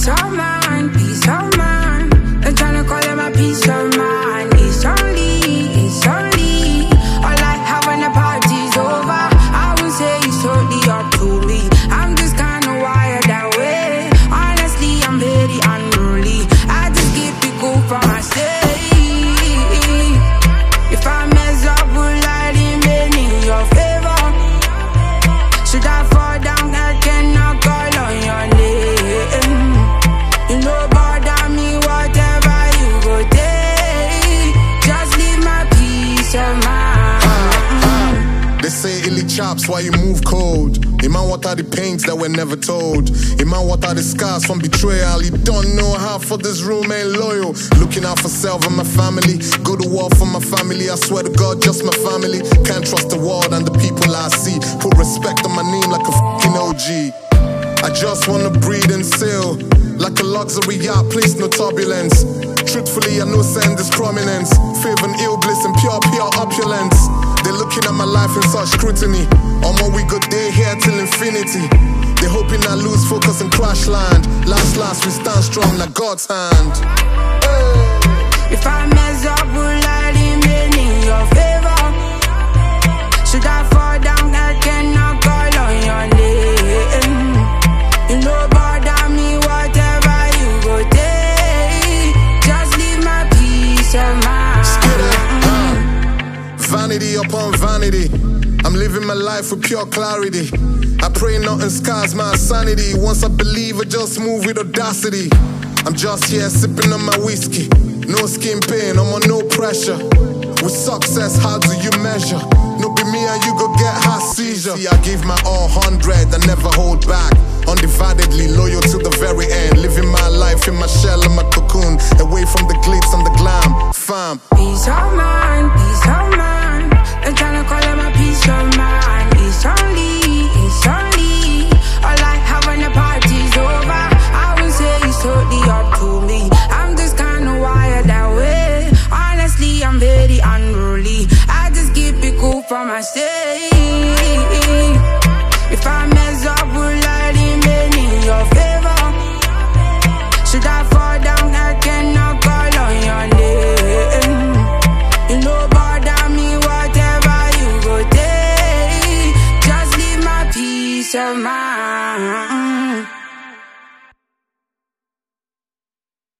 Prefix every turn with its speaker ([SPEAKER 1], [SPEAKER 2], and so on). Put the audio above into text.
[SPEAKER 1] of mind, peace of mind. I'm tryna call it my peace of mind. It's only all I have when the party's over. I would say it's totally up to me. I'm just kinda wired that way. Honestly, I'm very unruly. I just keep it cool for myself. If I mess up, will I remain in your favor? Should I fall down, I cannot call on your name. You know bother me, whatever you go take. Just leave my peace of mind.
[SPEAKER 2] They say illy chops while you move cold. Iman, what are the pains that were never told? Iman, what are the scars from betrayal? You don't know how for this room ain't loyal. Looking out for self and my family. Go to war for my family. I swear to God, just my family. Can't trust the world and the people I see. Put respect on my name like a fucking OG. I just wanna breathe and sail like a luxury yacht, please no turbulence. Truthfully, I know send this prominence. Favor and ill bliss and pure opulence. They're looking at my life in such scrutiny. We go day here till infinity. They're hoping I lose focus and crash land. Last, we stand strong like God's hand.
[SPEAKER 1] If I mess up, will I remain in your favor? Should I fall down, I cannot call on your name. You know bother me, whatever you go take. Just leave my peace of mind.
[SPEAKER 2] Vanity upon vanity. I'm living my life with pure clarity. I pray nothing scars my sanity. Once I believe, I just move with audacity. I'm just here sipping on my whiskey. No skin pain, I'm on no pressure. With success, how do you measure? No be me and you go get high seizure. See, I give my all 100, I never hold back. Undividedly loyal to the very end. Living my life in my shell and my cocoon. Away from the glitz and the glam, fam.
[SPEAKER 1] Peace of mind, peace of mind. I'm tryna call it my peace of mind. It's only all I have when the party's over. I would say it's totally up to me. I'm just kinda wired that way. Honestly, I'm very unruly. I just keep it cool for myself. If I mess up, will I remain in your favor? Should I fall down, I cannot call on your name. You know bother me, whatever you go take. Just leave my peace of mind.